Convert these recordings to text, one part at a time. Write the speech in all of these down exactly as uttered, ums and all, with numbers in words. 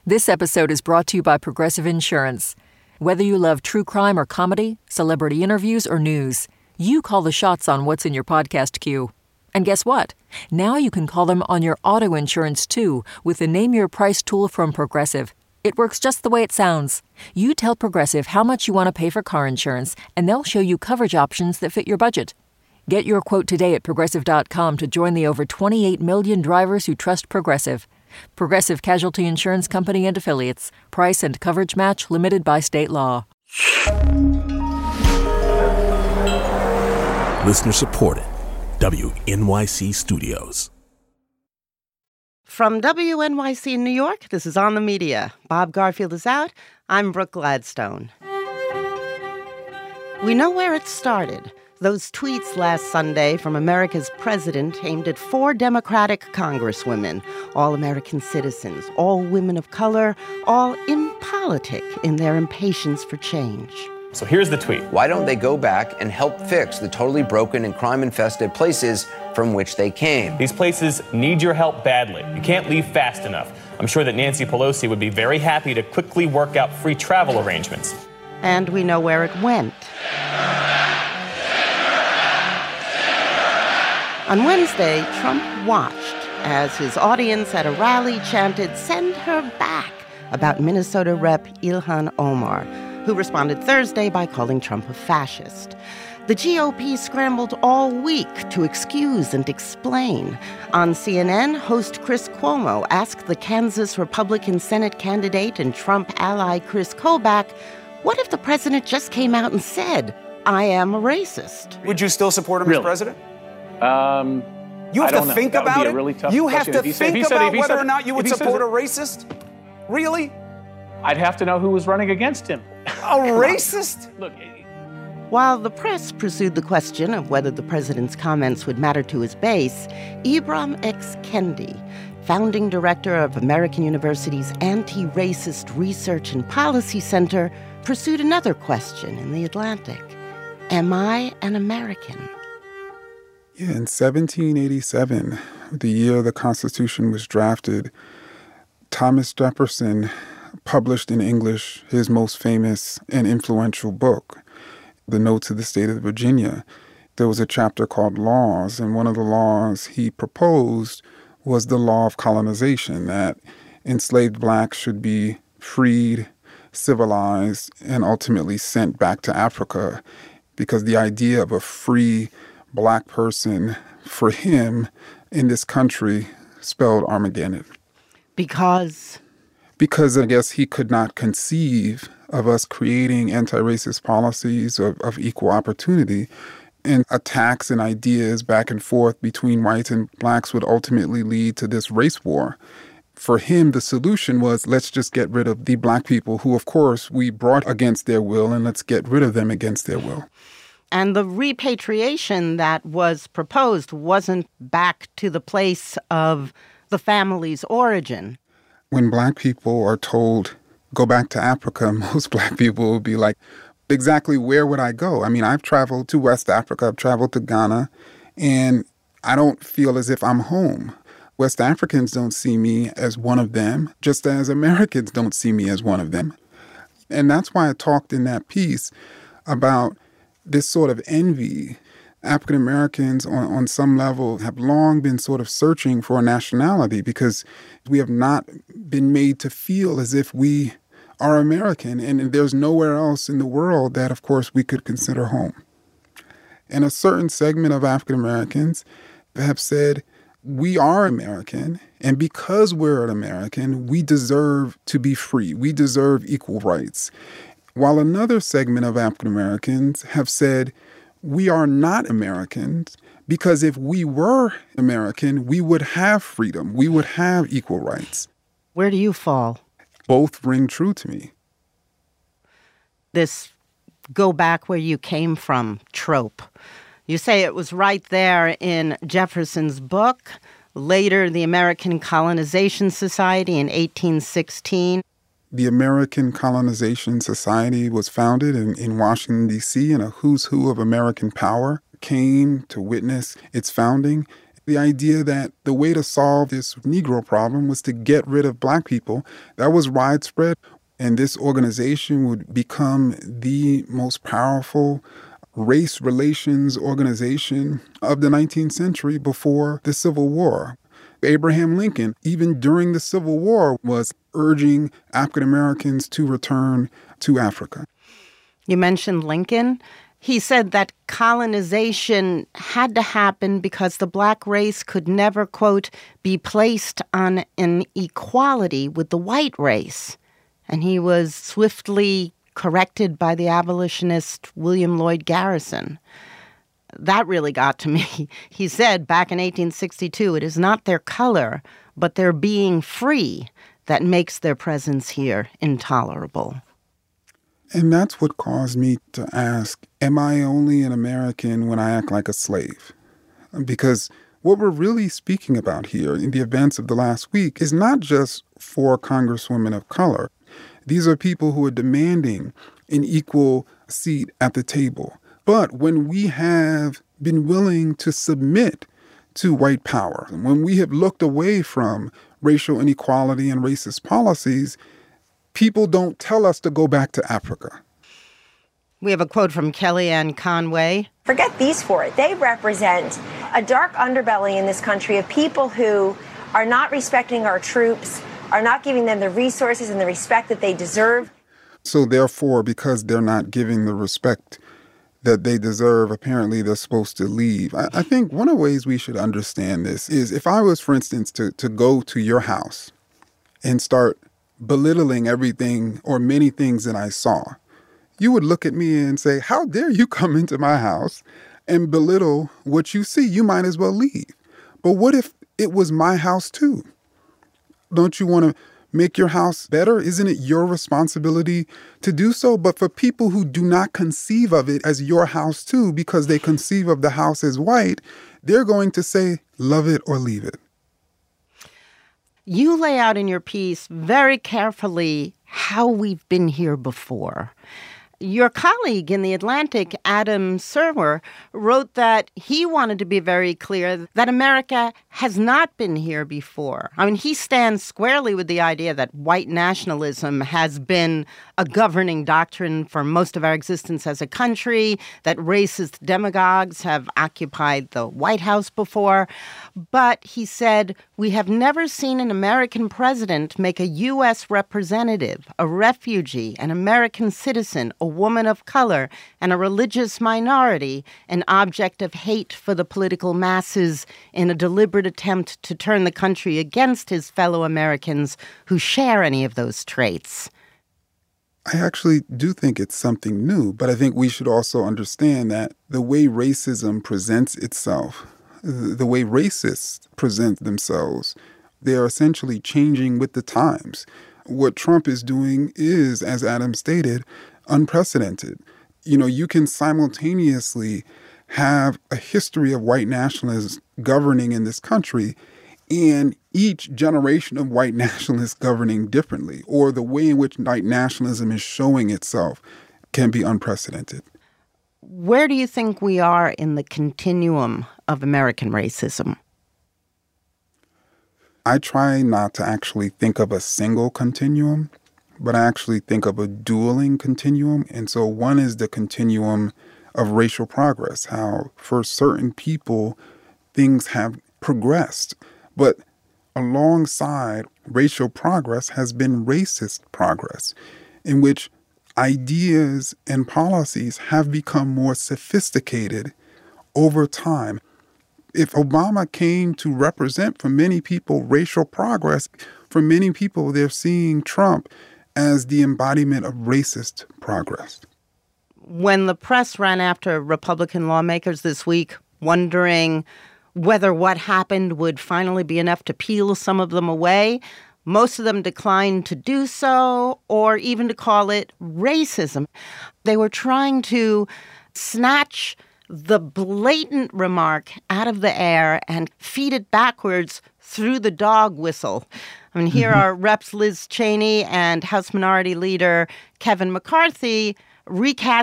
This episode is brought to you by Progressive Insurance. Whether you love true crime or comedy, celebrity interviews or news, you call the shots on what's in your podcast queue. And guess what? Now you can call them on your auto insurance too with the Name Your Price tool from Progressive. It works just the way it sounds. You tell Progressive how much you want to pay for car insurance, and they'll show you coverage options that fit your budget. Get your quote today at Progressive dot com to join the over twenty-eight million drivers who trust Progressive. Progressive Casualty Insurance Company and Affiliates. Price and coverage match limited by state law. Listener supported. W N Y C Studios. From W N Y C in New York, this is On the Media. Bob Garfield is out. I'm Brooke Gladstone. We know where it started. Those tweets last Sunday from America's president aimed at four Democratic congresswomen, all American citizens, all women of color, all impolitic in their impatience for change. So here's the tweet. Why don't they go back and help fix the totally broken and crime-infested places from which they came? These places need your help badly. You can't leave fast enough. I'm sure that Nancy Pelosi would be very happy to quickly work out free travel arrangements. And we know where it went. On Wednesday, Trump watched as his audience at a rally chanted, "Send her back," about Minnesota Representative Ilhan Omar, who responded Thursday by calling Trump a fascist. The G O P scrambled all week to excuse and explain. On C N N, host Chris Cuomo asked the Kansas Republican Senate candidate and Trump ally Chris Kobach, what if the president just came out and said, "I am a racist"? Would you still support him really? as president? Um, you have I to don't think know. That about would be it? a really tough you have question. to If he think said- if he said- about if he whether said- or not you would if he support a said- racist? Really? I'd have to know who was running against him. A racist? Look, While the press pursued the question of whether the president's comments would matter to his base, Ibram X. Kendi, founding director of American University's Anti-Racist Research and Policy Center, pursued another question in The Atlantic. Am I an American? Yeah, in seventeen eighty-seven, the year the Constitution was drafted, Thomas Jefferson published in English his most famous and influential book, The Notes of the State of Virginia. There was a chapter called Laws, and one of the laws he proposed was the law of colonization, that enslaved blacks should be freed, civilized, and ultimately sent back to Africa, because the idea of a free black person for him in this country spelled Armageddon. Because? Because I guess he could not conceive of us creating anti-racist policies of, of equal opportunity, and attacks and ideas back and forth between whites and blacks would ultimately lead to this race war. For him, the solution was, let's just get rid of the black people who, of course, we brought against their will, and let's get rid of them against their will. And the repatriation that was proposed wasn't back to the place of the family's origin. When black people are told, go back to Africa, most black people will be like, exactly where would I go? I mean, I've traveled to West Africa, I've traveled to Ghana, and I don't feel as if I'm home. West Africans don't see me as one of them, just as Americans don't see me as one of them. And that's why I talked in that piece about this sort of envy. African Americans on, on some level have long been sort of searching for a nationality because we have not been made to feel as if we are American. And there's nowhere else in the world that, of course, we could consider home. And a certain segment of African Americans have said, we are American, and because we're an American, we deserve to be free. We deserve equal rights. While another segment of African Americans have said, we are not Americans because if we were American, we would have freedom. We would have equal rights. Where do you fall? Both ring true to me. This go back where you came from trope. You say it was right there in Jefferson's book, later the American Colonization Society in eighteen sixteen. The American Colonization Society was founded in, in Washington, D C, and a who's who of American power came to witness its founding. The idea that the way to solve this Negro problem was to get rid of black people, that was widespread. And this organization would become the most powerful race relations organization of the nineteenth century before the Civil War. Abraham Lincoln, even during the Civil War, was urging African Americans to return to Africa. You mentioned Lincoln. He said that colonization had to happen because the black race could never, quote, be placed on an equality with the white race. And he was swiftly corrected by the abolitionist William Lloyd Garrison. That really got to me. He said back in eighteen sixty-two, it is not their color, but their being free that makes their presence here intolerable. And that's what caused me to ask, am I only an American when I act like a slave? Because what we're really speaking about here in the events of the last week is not just four congresswomen of color. These are people who are demanding an equal seat at the table. But when we have been willing to submit to white power, when we have looked away from racial inequality and racist policies, people don't tell us to go back to Africa. We have a quote from Kellyanne Conway. Forget these four. They represent a dark underbelly in this country of people who are not respecting our troops, are not giving them the resources and the respect that they deserve. So therefore, because they're not giving the respect that they deserve, apparently they're supposed to leave. I, I think one of the ways we should understand this is if I was, for instance, to, to go to your house and start belittling everything or many things that I saw, you would look at me and say, how dare you come into my house and belittle what you see? You might as well leave. But what if it was my house too? Don't you want to make your house better? Isn't it your responsibility to do so? But for people who do not conceive of it as your house too, because they conceive of the house as white, they're going to say, love it or leave it. You lay out in your piece very carefully how we've been here before. Your colleague in The Atlantic, Adam Serwer, wrote that he wanted to be very clear that America has not been here before. I mean, he stands squarely with the idea that white nationalism has been a governing doctrine for most of our existence as a country, that racist demagogues have occupied the White House before. But he said, we have never seen an American president make a U S representative, a refugee, an American citizen, a woman of color, and a religious minority an object of hate for the political masses in a deliberate attempt to turn the country against his fellow Americans who share any of those traits. I actually do think it's something new, but I think we should also understand that the way racism presents itself, the way racists present themselves, they are essentially changing with the times. What Trump is doing is, as Adam stated, unprecedented. You know, you can simultaneously have a history of white nationalists governing in this country and each generation of white nationalists governing differently, or the way in which white nationalism is showing itself can be unprecedented. Where do you think we are in the continuum of American racism? I try not to actually think of a single continuum, but I actually think of a dueling continuum. And so one is the continuum of racial progress, how for certain people things have progressed. But alongside racial progress has been racist progress, in which ideas and policies have become more sophisticated over time. If Obama came to represent for many people racial progress, for many people they're seeing Trump as the embodiment of racist progress. When the press ran after Republican lawmakers this week, wondering whether what happened would finally be enough to peel some of them away, most of them declined to do so or even to call it racism. They were trying to snatch the blatant remark out of the air and feed it backwards through the dog whistle. I mean, here mm-hmm. are Reps Liz Cheney and House Minority Leader Kevin McCarthy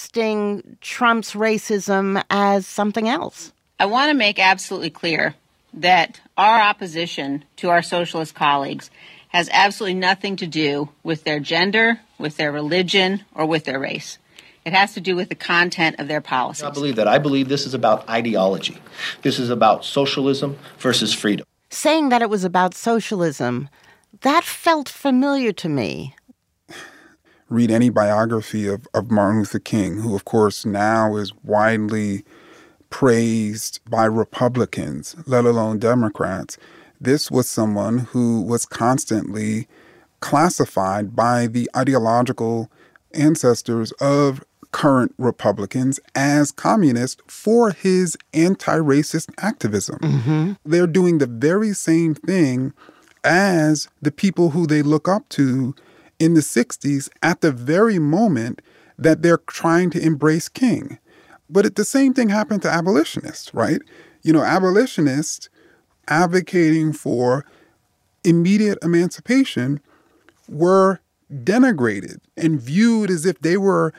recasting Trump's racism as something else. I want to make absolutely clear that our opposition to our socialist colleagues has absolutely nothing to do with their gender, with their religion, or with their race. It has to do with the content of their policies. I believe that. I believe this is about ideology. This is about socialism versus freedom. Saying that it was about socialism, that felt familiar to me. Read any biography of, of Martin Luther King, who, of course, now is widely praised by Republicans, let alone Democrats. This was someone who was constantly classified by the ideological ancestors of current Republicans as communist for his anti-racist activism. Mm-hmm. They're doing the very same thing as the people who they look up to in the sixties at the very moment that they're trying to embrace King. But it, the same thing happened to abolitionists, right? You know, abolitionists advocating for immediate emancipation were denigrated and viewed as if they were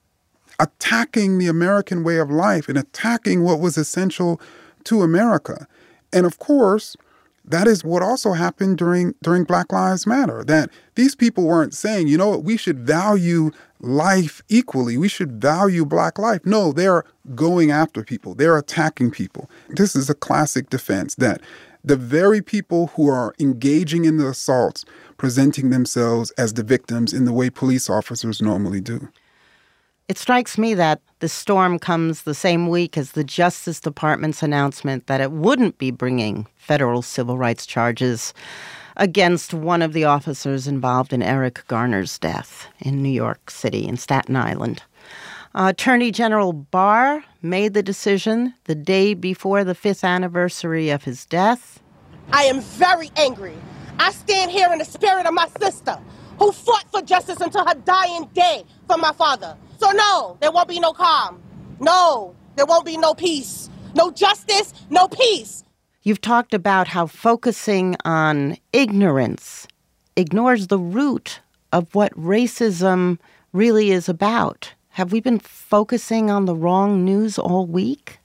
attacking the American way of life and attacking what was essential to America. And of course, that is what also happened during during Black Lives Matter, that these people weren't saying, you know what, we should value life equally. We should value Black life. No, they're going after people. They're attacking people. This is a classic defense that the very people who are engaging in the assaults presenting themselves as the victims in the way police officers normally do. It strikes me that the storm comes the same week as the Justice Department's announcement that it wouldn't be bringing federal civil rights charges against one of the officers involved in Eric Garner's death in New York City, in Staten Island. Uh, Attorney General Barr made the decision the day before the fifth anniversary of his death. I am very angry. I stand here in the spirit of my sister, who fought for justice until her dying day for my father. So no, there won't be no calm. No, there won't be no peace. No justice, no peace. You've talked about how focusing on ignorance ignores the root of what racism really is about. Have we been focusing on the wrong news all week?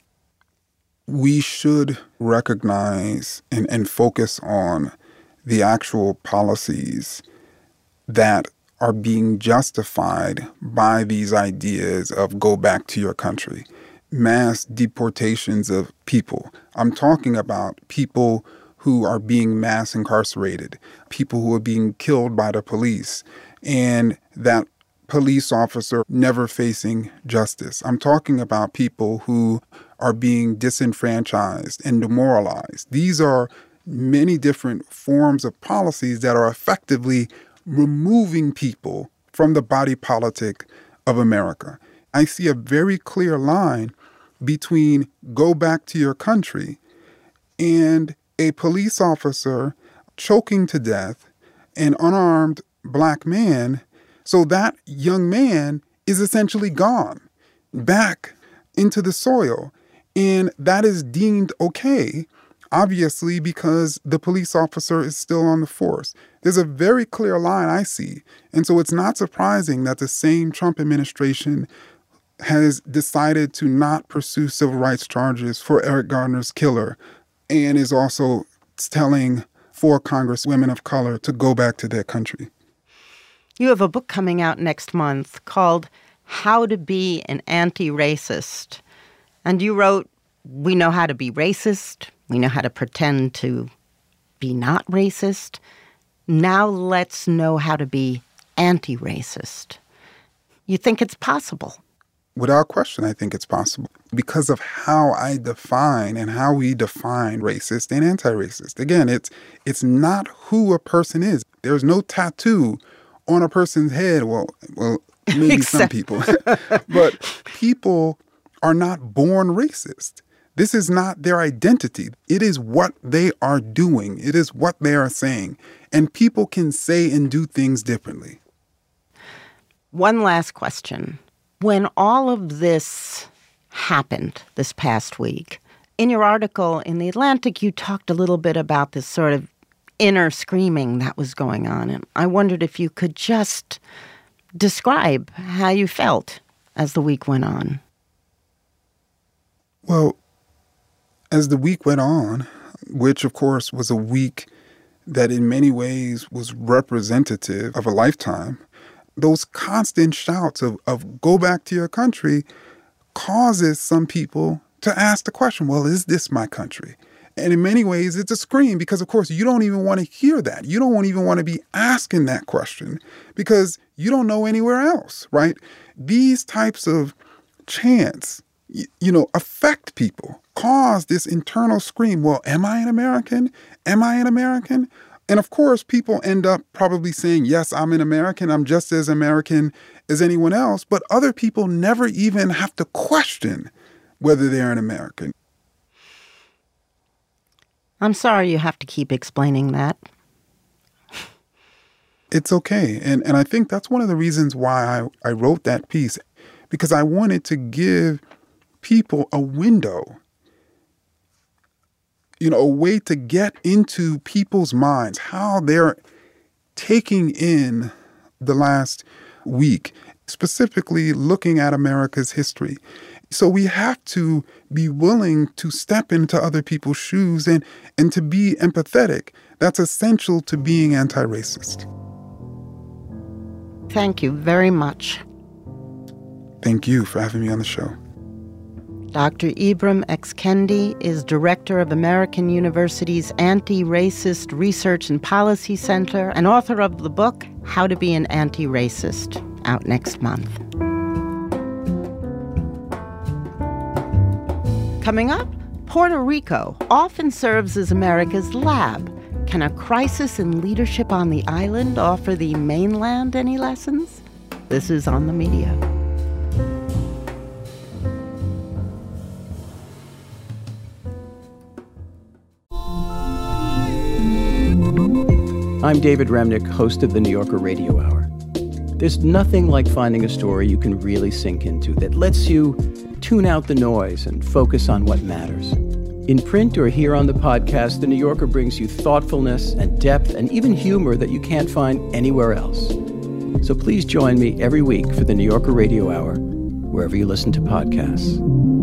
We should recognize and, and focus on the actual policies that are being justified by these ideas of go back to your country. Mass deportations of people. I'm talking about people who are being mass incarcerated, people who are being killed by the police, and that police officer never facing justice. I'm talking about people who are being disenfranchised and demoralized. These are many different forms of policies that are effectively removing people from the body politic of America. I see a very clear line between go back to your country and a police officer choking to death an unarmed Black man, so that young man is essentially gone back into the soil. And that is deemed okay, obviously, because the police officer is still on the force. There's a very clear line I see. And so it's not surprising that the same Trump administration has decided to not pursue civil rights charges for Eric Garner's killer and is also telling four Congresswomen of color to go back to their country. You have a book coming out next month called How to Be an Anti-Racist. And you wrote, we know how to be racist. We know how to pretend to be not racist. Now let's know how to be anti-racist. You think it's possible? Without question, I think it's possible because of how I define and how we define racist and anti-racist. Again, it's it's not who a person is. There's no tattoo on a person's head. Well, well, maybe Except- some people. But people are not born racist. This is not their identity. It is what they are doing. It is what they are saying. And people can say and do things differently. One last question. When all of this happened this past week, in your article in The Atlantic, you talked a little bit about this sort of inner screaming that was going on. And I wondered if you could just describe how you felt as the week went on. Well, as the week went on, which, of course, was a week that in many ways was representative of a lifetime, those constant shouts of, of go back to your country causes some people to ask the question, well, is this my country? And in many ways, it's a scream because, of course, you don't even want to hear that. You don't even want to be asking that question because you don't know anywhere else, right? These types of chants, you, you know, affect people, cause this internal scream, well, am I an American? Am I an American? And of course, people end up probably saying, yes, I'm an American. I'm just as American as anyone else. But other people never even have to question whether they're an American. I'm sorry you have to keep explaining that. It's okay. And and I think that's one of the reasons why I, I wrote that piece, because I wanted to give people a window, you know, a way to get into people's minds, how they're taking in the last week, specifically looking at America's history. So we have to be willing to step into other people's shoes and, and to be empathetic. That's essential to being anti-racist. Thank you very much. Thank you for having me on the show. Doctor Ibram X. Kendi is director of American University's Anti-Racist Research and Policy Center and author of the book, How to Be an Anti-Racist, out next month. Coming up, Puerto Rico often serves as America's lab. Can a crisis in leadership on the island offer the mainland any lessons? This is On the Media. I'm David Remnick, host of the New Yorker Radio Hour. There's nothing like finding a story you can really sink into that lets you tune out the noise and focus on what matters. In print or here on the podcast, The New Yorker brings you thoughtfulness and depth and even humor that you can't find anywhere else. So please join me every week for the New Yorker Radio Hour, wherever you listen to podcasts.